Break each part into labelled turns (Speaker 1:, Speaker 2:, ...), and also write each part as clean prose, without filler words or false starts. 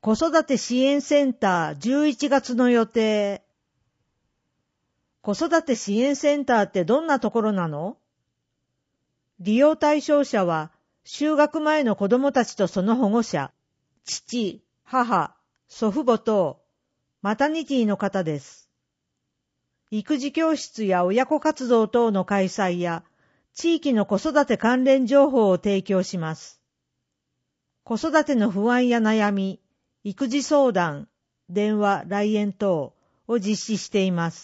Speaker 1: 子育て支援センター11月の予定。子育て支援センターってどんなところなの？利用対象者は、就学前の子どもたちとその保護者、父、母、祖父母等、マタニティの方です。育児教室や親子活動等の開催や、地域の子育て関連情報を提供します。子育ての不安や悩み、育児相談、電話、来園等を実施しています。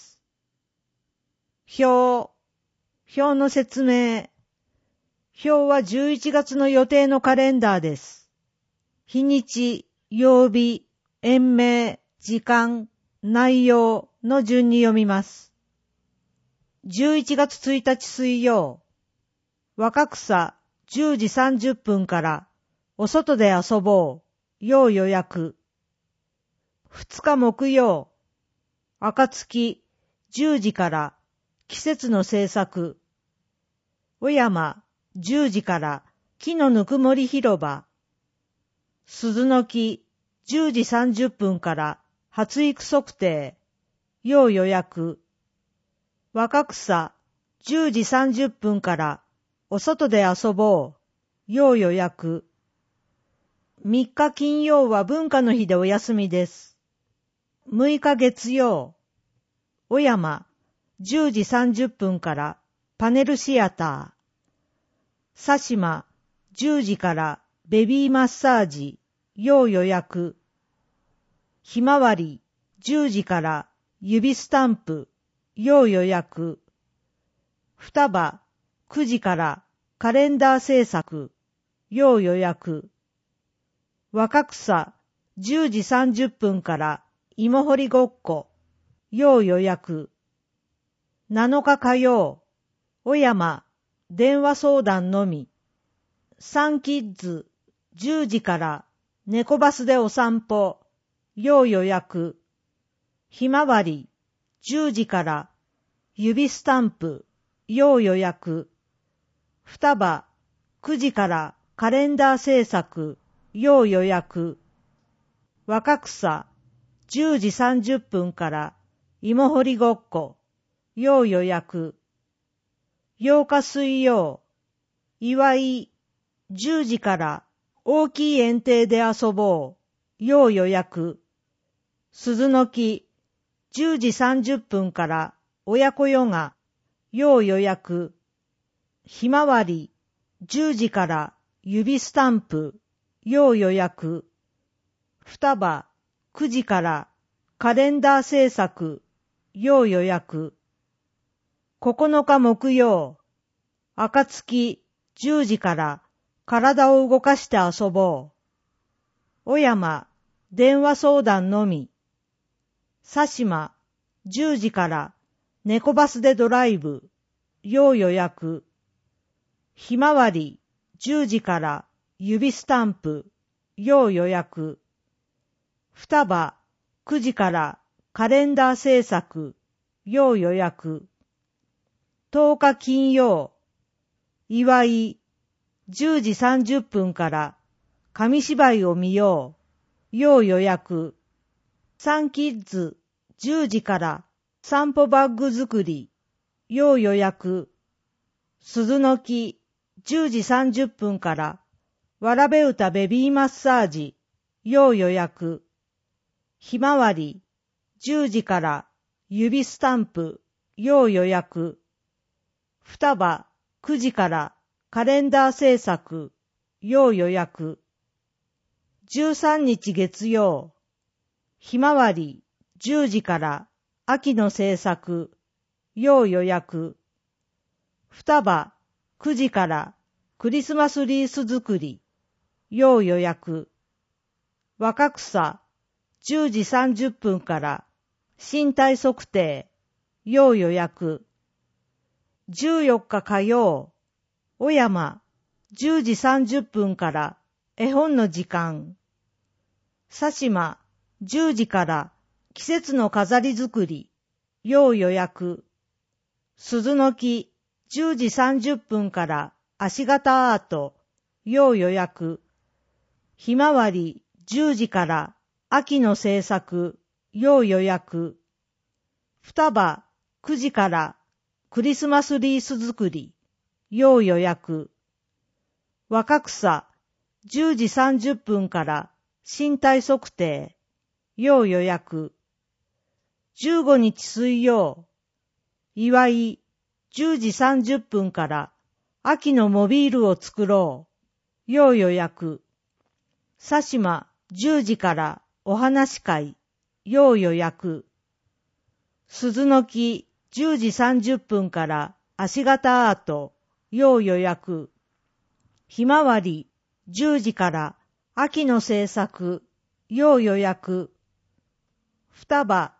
Speaker 1: 表の説明。表は11月の予定のカレンダーです。日にち、曜日、園名、時間、内容の順に読みます。11月1日水曜、若草10時30分からお外で遊ぼう。要予約。2日木曜、暁10時から季節の制作。小山10時から木のぬくもり広場。鈴の木10時30分から発育測定。要予約。若草10時30分からお外で遊ぼう。要予約。3日金曜は文化の日でお休みです。6日月曜、小山10時30分からパネルシアター。佐島10時からベビーマッサージ。要予約。ひまわり10時から指スタンプ。要予約。双葉9時からカレンダー制作。要予約。若草10時30分から芋掘りごっこ。要予約。7日火曜、小山電話相談のみ。サンキッズ10時から猫バスでお散歩。要予約。ひまわり10時から指スタンプ。要予約。双葉9時からカレンダー制作。要予約。若草10時30分から芋掘りごっこ。要予約。8日水曜、祝い10時から大きい園庭で遊ぼう。要予約。鈴の木10時30分から親子ヨガ。要予約。ひまわり10時から指スタンプ。要予約。双葉9時からカレンダー制作。要予約。9日木曜、暁10時から体を動かして遊ぼう。小山電話相談のみ。佐島10時から猫バスでドライブ。要予約。ひまわり10時から指スタンプ。要予約。双葉9時からカレンダー制作。要予約。10日金曜、祝い10時30分から紙芝居を見よう。要予約。サンキッズ10時から散歩バッグ作り。要予約。鈴の木10時30分からわらべ歌ベビーマッサージ。要予約。ひまわり10時から指スタンプ。要予約。双葉9時からカレンダー制作。要予約。13日月曜、ひまわり10時から秋の制作。要予約。双葉9時からクリスマスリース作り。要予約。若草10時30分から身体測定。要予約。14日火曜、小山10時30分から絵本の時間。佐島10時から季節の飾り作り。要予約。鈴の木10時30分から足型アート。要予約。ひまわり10時から秋の制作、要予約。双葉9時からクリスマスリース作り、要予約。若草10時30分から身体測定、要予約。15日水曜、祝い10時30分から秋のモビールを作ろう、要予約。佐島10時からお話会、要予約。鈴の木10時30分から足型アート、要予約。ひまわり10時から秋の制作、要予約。双葉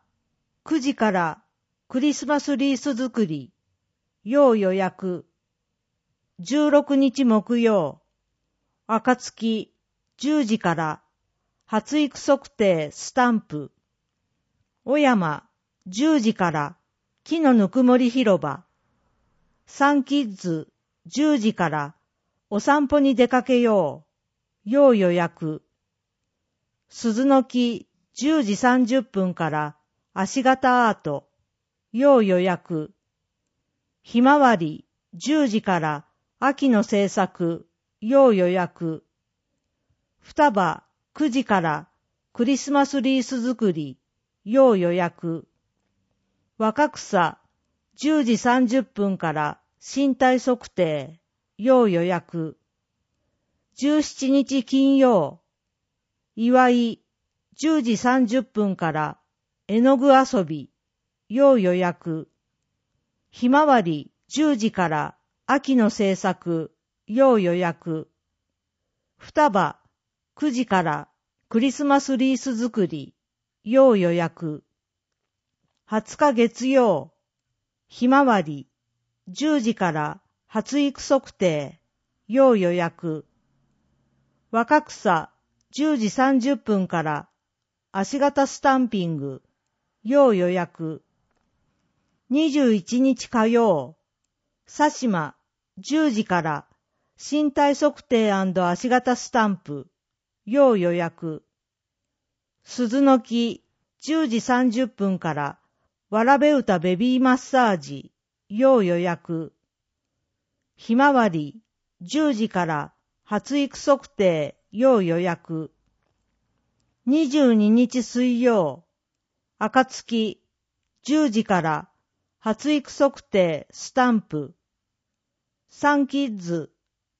Speaker 1: 9時からクリスマスリース作り、要予約。16日木曜、暁10時から発育測定スタンプ。小山10時から木のぬくもり広場。サンキッズ10時からお散歩に出かけよう、要予約。鈴の木10時30分から足型アート、要予約。ひまわり10時から秋の制作、要予約。双葉9時からクリスマスリース作り、要予約。若草10時30分から身体測定、要予約。17日金曜、祝い10時30分から絵の具遊び、要予約。ひまわり10時から秋の制作、要予約。双葉9時からクリスマスリース作り、要予約。20日月曜、ひまわり10時から発育測定、要予約。若草10時30分から足型スタンピング、要予約。21日火曜、佐島10時から身体測定&足型スタンプ、要予約。鈴の木10時30分からわらべ歌ベビーマッサージ、要予約。ひまわり10時から発育測定、要予約。22日水曜、暁10時から発育測定スタンプ。サンキッズ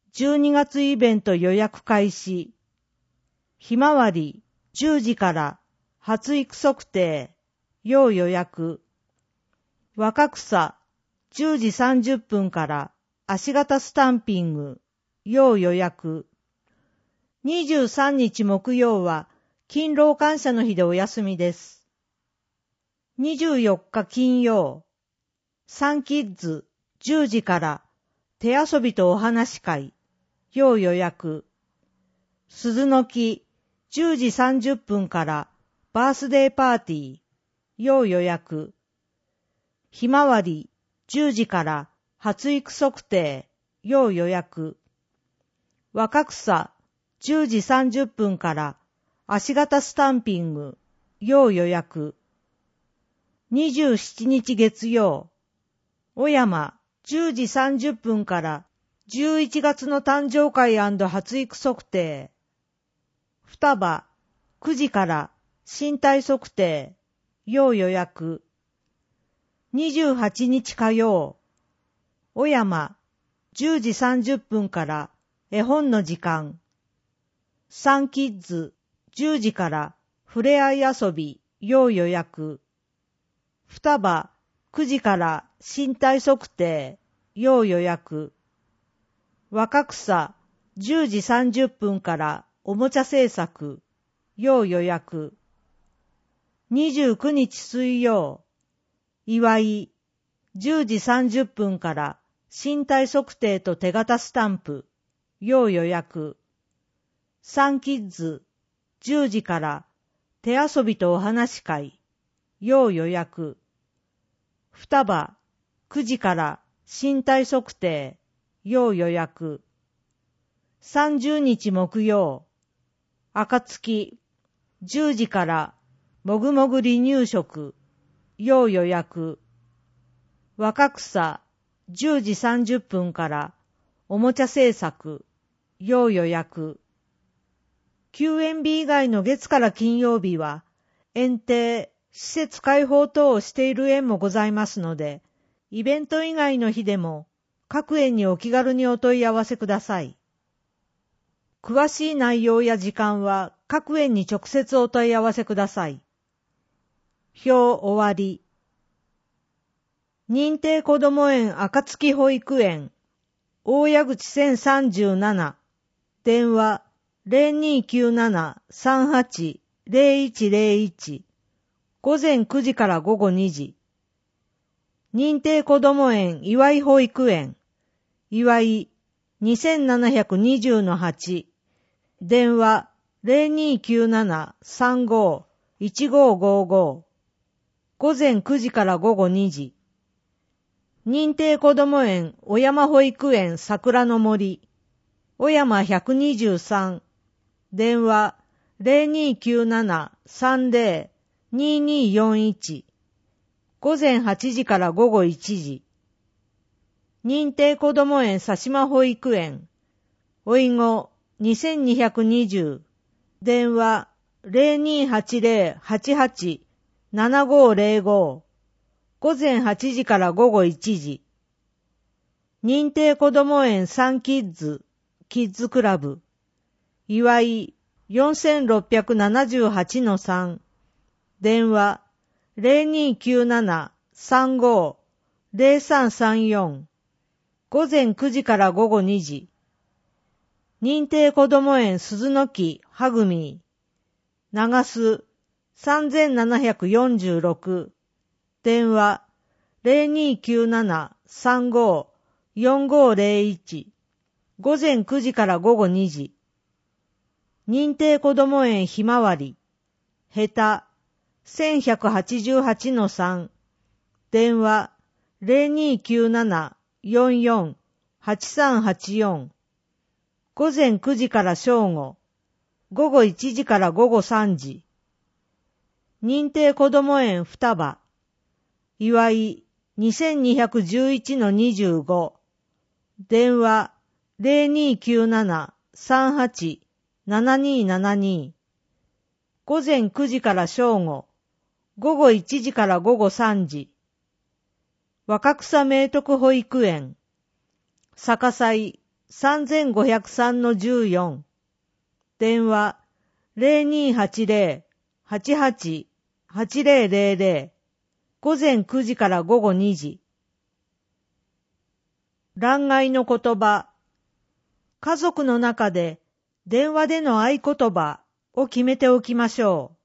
Speaker 1: 12月イベント予約開始。ひまわり10時から発育測定、要予約。若草10時30分から足型スタンピング、要予約。23日木曜は勤労感謝の日でお休みです。24日金曜、サンキッズ10時から手遊びとお話会、要予約。鈴の木10時30分からバースデーパーティー、要予約。ひまわり10時から発育測定、要予約。若草10時30分から足型スタンピング、要予約。27日月曜、小山10時30分から11月の誕生会&発育測定。双葉9時から身体測定、要予約。28日火曜、小山10時30分から絵本の時間。サンキッズ10時からふれあい遊び、要予約。双葉9時から身体測定、要予約。若草10時30分からおもちゃ制作、要予約。29日水曜、祝い10時30分から身体測定と手形スタンプ、要予約。サンキッズ10時から手遊びとお話会、要予約。双葉9時から身体測定、要予約。30日木曜、暁 10時からもぐもぐ離乳食、要予約。若草10時30分からおもちゃ制作、要予約。休園日以外の月から金曜日は、園庭、施設開放等をしている園もございますので、イベント以外の日でも、各園にお気軽にお問い合わせください。詳しい内容や時間は、各園に直接お問い合わせください。表終わり。認定こども園暁保育園、大谷口1037、電話0297-38-0101、午前9時から午後2時。認定こども園岩井保育園、岩井2720-8、電話0297-35-1555、午前9時から午後2時。認定こども園小山保育園桜の森、小山123、電話0297-30-2241、午前8時から午後1時。認定こども園佐島保育園、おいご2220、電話0280-88-7505、午前8時から午後1時。認定こども園サンキッズ、キッズクラブ、岩井4678-3、電話0297-35-0334、午前9時から午後2時。認定こども園鈴の木はぐみ、長須3746、電話0297-35-4501、午前9時から午後2時。認定こども園ひまわり、へた1188-3、電話0297-44-8384、午前9時から正午、午後1時から午後3時。認定こども園双葉、岩井2211-25、電話0297-38-7272、午前9時から正午、午後1時から午後3時。若草明徳保育園、逆祭3503-14、電話0280-88-8000、午前9時から午後2時。欄外の言葉。家族の中で電話での合言葉を決めておきましょう。